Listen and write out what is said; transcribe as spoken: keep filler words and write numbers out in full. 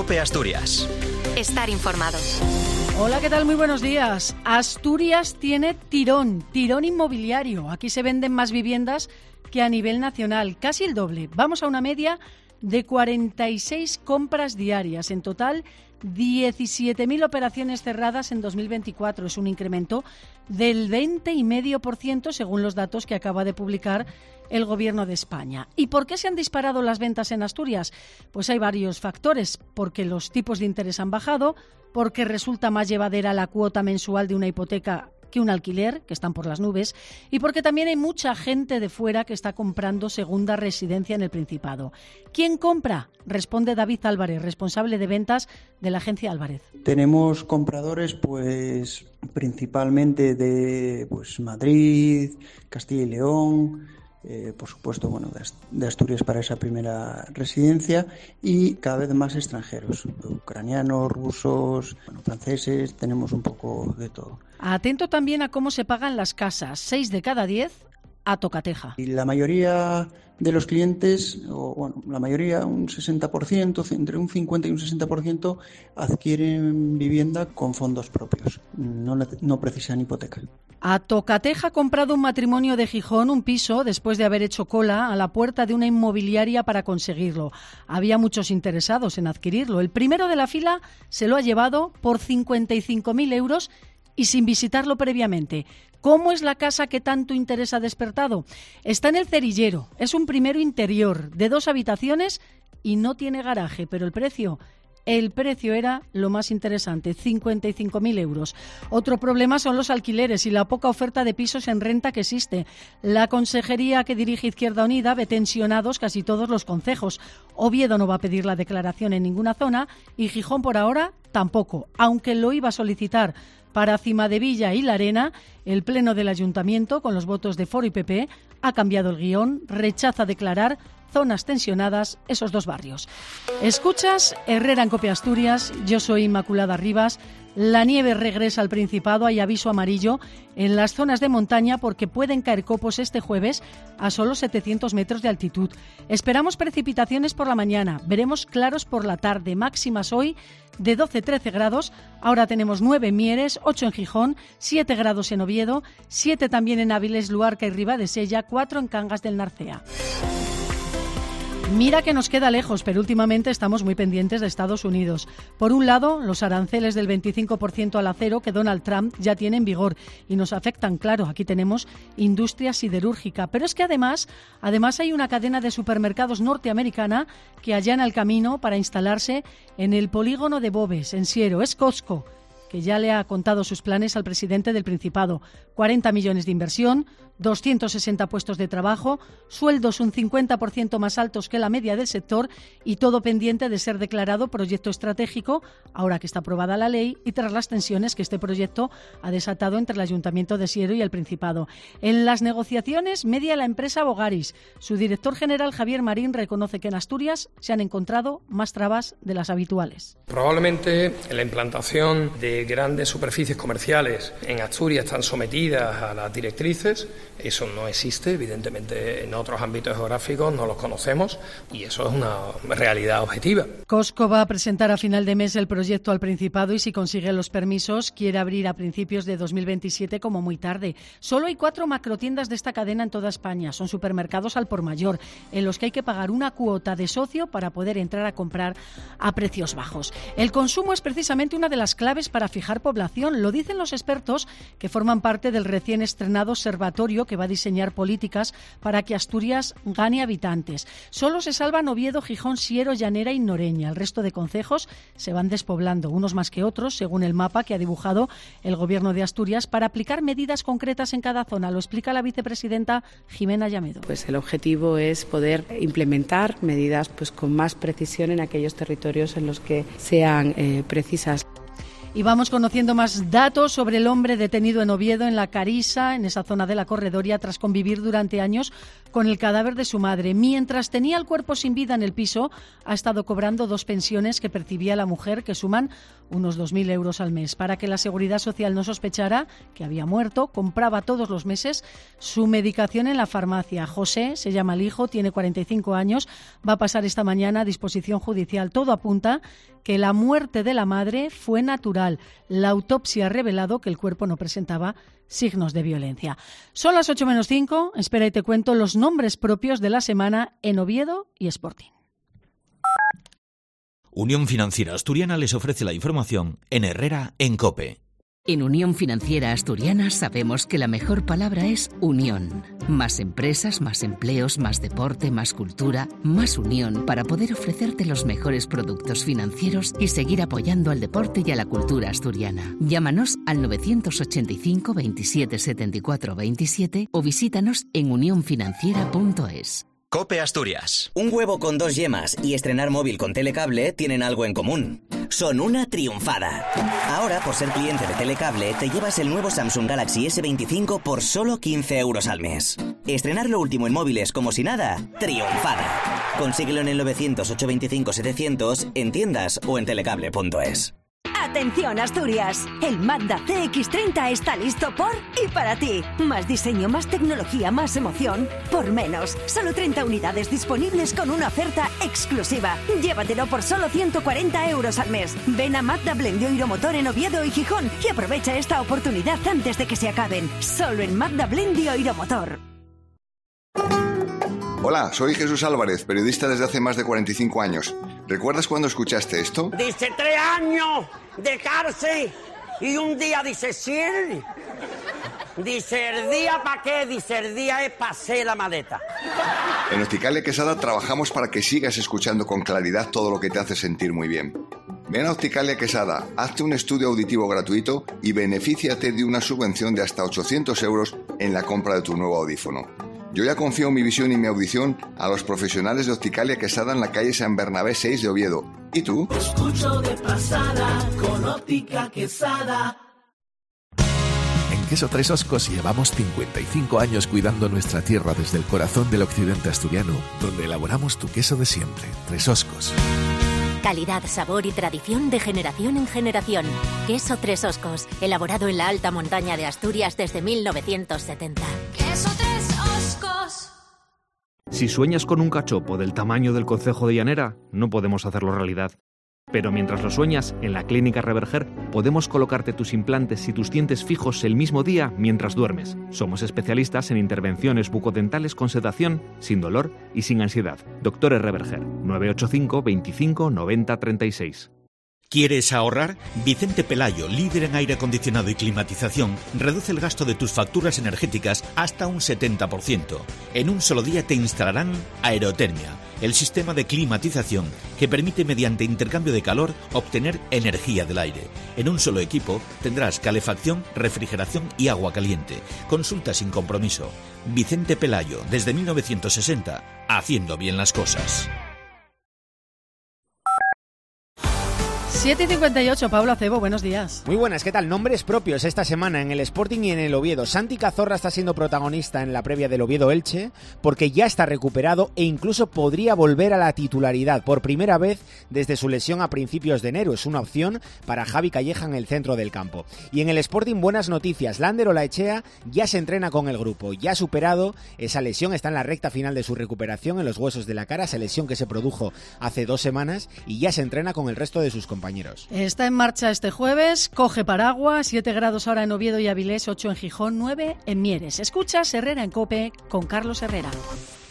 COPE Asturias. Estar informado. Hola, ¿qué tal? Muy buenos días. Asturias tiene tirón, tirón inmobiliario. Aquí se venden más viviendas que a nivel nacional, casi el doble. Vamos a una media de cuarenta y seis compras diarias. En total, diecisiete mil operaciones cerradas en dos mil veinticuatro. Es un incremento del veinte coma cinco por ciento según los datos que acaba de publicar el Gobierno de España. ¿Y por qué se han disparado las ventas en Asturias? Pues hay varios factores. Porque los tipos de interés han bajado, porque resulta más llevadera la cuota mensual de una hipoteca que un alquiler, que están por las nubes, y porque también hay mucha gente de fuera que está comprando segunda residencia en el Principado. ¿Quién compra? Responde David Álvarez, responsable de ventas de la agencia Álvarez. Tenemos compradores pues principalmente de pues Madrid, Castilla y León, Eh, por supuesto, bueno, de Asturias para esa primera residencia, y cada vez más extranjeros, ucranianos, rusos, bueno, franceses, tenemos un poco de todo. Atento también a cómo se pagan las casas, seis de cada diez a tocateja. Y la mayoría de los clientes, o bueno, la mayoría, un sesenta por ciento, entre un cincuenta y un sesenta por ciento, adquieren vivienda con fondos propios, no, no precisan hipoteca. A tocateja ha comprado un matrimonio de Gijón un piso después de haber hecho cola a la puerta de una inmobiliaria para conseguirlo. Había muchos interesados en adquirirlo. El primero de la fila se lo ha llevado por cincuenta y cinco mil euros y sin visitarlo previamente. ¿Cómo es la casa que tanto interés ha despertado? Está en el Cerillero. Es un primero interior de dos habitaciones y no tiene garaje, pero el precio... El precio era lo más interesante, cincuenta y cinco mil euros. Otro problema son los alquileres y la poca oferta de pisos en renta que existe. La consejería que dirige Izquierda Unida ve tensionados casi todos los concejos. Oviedo no va a pedir la declaración en ninguna zona y Gijón por ahora tampoco, aunque lo iba a solicitar para Cimadevilla y La Arena. El Pleno del Ayuntamiento, con los votos de Foro y P P, ha cambiado el guión, rechaza declarar zonas tensionadas esos dos barrios. Escuchas Herrera en COPE Asturias, yo soy Inmaculada Rivas. La nieve regresa al Principado, hay aviso amarillo en las zonas de montaña porque pueden caer copos este jueves a solo setecientos metros de altitud. Esperamos precipitaciones por la mañana, veremos claros por la tarde, máximas hoy de doce a trece grados, ahora tenemos nueve en Mieres, ocho en Gijón, siete grados en Oviedo, siete también en Áviles, Luarca y Ribadesella, cuatro en Cangas del Narcea. Mira que nos queda lejos, pero últimamente estamos muy pendientes de Estados Unidos. Por un lado, los aranceles del veinticinco por ciento al acero que Donald Trump ya tiene en vigor y nos afectan, claro, aquí tenemos industria siderúrgica. Pero es que además, además hay una cadena de supermercados norteamericana que allana el camino para instalarse en el polígono de Boves, en Siero. Es Costco, que ya le ha contado sus planes al presidente del Principado. cuarenta millones de inversión, doscientos sesenta puestos de trabajo, sueldos un cincuenta por ciento más altos que la media del sector y todo pendiente de ser declarado proyecto estratégico, ahora que está aprobada la ley y tras las tensiones que este proyecto ha desatado entre el Ayuntamiento de Siero y el Principado. En las negociaciones media la empresa Bogaris. Su director general, Javier Marín, reconoce que en Asturias se han encontrado más trabas de las habituales. Probablemente la implantación de grandes superficies comerciales en Asturias están sometidas a las directrices. Eso no existe, evidentemente en otros ámbitos geográficos no los conocemos y eso es una realidad objetiva. Costco va a presentar a final de mes el proyecto al Principado y si consigue los permisos quiere abrir a principios de dos mil veintisiete como muy tarde. Solo hay cuatro macrotiendas de esta cadena en toda España. Son supermercados al por mayor en los que hay que pagar una cuota de socio para poder entrar a comprar a precios bajos. El consumo es precisamente una de las claves para fijar población. Lo dicen los expertos que forman parte del recién estrenado observatorio que va a diseñar políticas para que Asturias gane habitantes. Solo se salvan Oviedo, Gijón, Siero, Llanera y Noreña. El resto de concejos se van despoblando, unos más que otros, según el mapa que ha dibujado el Gobierno de Asturias para aplicar medidas concretas en cada zona. Lo explica la vicepresidenta Jimena Llamedo. Pues el objetivo es poder implementar medidas pues con más precisión en aquellos territorios en los que sean eh, precisas. Y vamos conociendo más datos sobre el hombre detenido en Oviedo, en la Carisa, en esa zona de la Corredoria, tras convivir durante años con el cadáver de su madre. Mientras tenía el cuerpo sin vida en el piso, ha estado cobrando dos pensiones que percibía la mujer, que suman unos dos mil euros al mes. Para que la Seguridad Social no sospechara que había muerto, compraba todos los meses su medicación en la farmacia. José, se llama el hijo, tiene cuarenta y cinco años, va a pasar esta mañana a disposición judicial. Todo apunta que la muerte de la madre fue natural. La autopsia ha revelado que el cuerpo no presentaba signos de violencia. Son las ocho menos cinco, espera y te cuento los nombres propios de la semana en Oviedo y Sporting. Unión Financiera Asturiana les ofrece la información en Herrera en COPE. En Unión Financiera Asturiana sabemos que la mejor palabra es unión. Más empresas, más empleos, más deporte, más cultura, más unión para poder ofrecerte los mejores productos financieros y seguir apoyando al deporte y a la cultura asturiana. Llámanos al novecientos ochenta y cinco veintisiete setenta y cuatro veintisiete o visítanos en unión financiera punto es. COPE Asturias. Un huevo con dos yemas y estrenar móvil con Telecable tienen algo en común. Son una triunfada. Ahora, por ser cliente de Telecable, te llevas el nuevo Samsung Galaxy ese veinticinco por solo quince euros al mes. Estrenar lo último en móviles como si nada, triunfada. Consíguelo en el novecientos ochocientos veinticinco setecientos, en tiendas o en telecable punto es. ¡Atención, Asturias! El Mazda C X treinta está listo por y para ti. Más diseño, más tecnología, más emoción, por menos. Solo treinta unidades disponibles con una oferta exclusiva. Llévatelo por solo ciento cuarenta euros al mes. Ven a Mazda Blend de Oiromotor en Oviedo y Gijón y aprovecha esta oportunidad antes de que se acaben. Solo en Mazda Blend de Oiromotor. Hola, soy Jesús Álvarez, periodista desde hace más de cuarenta y cinco años. ¿Recuerdas cuando escuchaste esto? Dice tres años de cárcel y un día dice cien. Dice el día para qué, dice el día es para hacer la maleta. En Opticalia Quesada trabajamos para que sigas escuchando con claridad todo lo que te hace sentir muy bien. Ven a Opticalia Quesada, hazte un estudio auditivo gratuito y benefíciate de una subvención de hasta ochocientos euros en la compra de tu nuevo audífono. Yo ya confío mi visión y mi audición a los profesionales de Opticalia Quesada en la calle San Bernabé seis de Oviedo. ¿Y tú? Escucho de pasada con Óptica Quesada. En Queso Tres Oscos llevamos cincuenta y cinco años cuidando nuestra tierra desde el corazón del occidente asturiano, donde elaboramos tu queso de siempre, Tres Oscos. Calidad, sabor y tradición de generación en generación. Queso Tres Oscos, elaborado en la alta montaña de Asturias desde mil novecientos setenta. Queso Tres Oscos. Si sueñas con un cachopo del tamaño del concejo de Llanera, no podemos hacerlo realidad. Pero mientras lo sueñas, en la Clínica Reverger podemos colocarte tus implantes y tus dientes fijos el mismo día mientras duermes. Somos especialistas en intervenciones bucodentales con sedación, sin dolor y sin ansiedad. Doctores Reverger, nueve ocho cinco veinticinco noventa treinta y seis. ¿Quieres ahorrar? Vicente Pelayo, líder en aire acondicionado y climatización, reduce el gasto de tus facturas energéticas hasta un setenta por ciento. En un solo día te instalarán Aerotermia, el sistema de climatización que permite mediante intercambio de calor obtener energía del aire. En un solo equipo tendrás calefacción, refrigeración y agua caliente. Consulta sin compromiso. Vicente Pelayo, desde mil novecientos sesenta, haciendo bien las cosas. siete y cincuenta y ocho, Pablo Acebo, buenos días. Muy buenas, ¿qué tal? Nombres propios esta semana en el Sporting y en el Oviedo. Santi Cazorla está siendo protagonista en la previa del Oviedo-Elche porque ya está recuperado e incluso podría volver a la titularidad por primera vez desde su lesión a principios de enero. Es una opción para Javi Calleja en el centro del campo. Y en el Sporting, buenas noticias. Lander Olaechea ya se entrena con el grupo, ya ha superado esa lesión, está en la recta final de su recuperación en los huesos de la cara, esa lesión que se produjo hace dos semanas y ya se entrena con el resto de sus compañeros. Está en marcha este jueves, coge paraguas, siete grados ahora en Oviedo y Avilés, ocho en Gijón, nueve en Mieres. Escuchas Herrera en COPE con Carlos Herrera.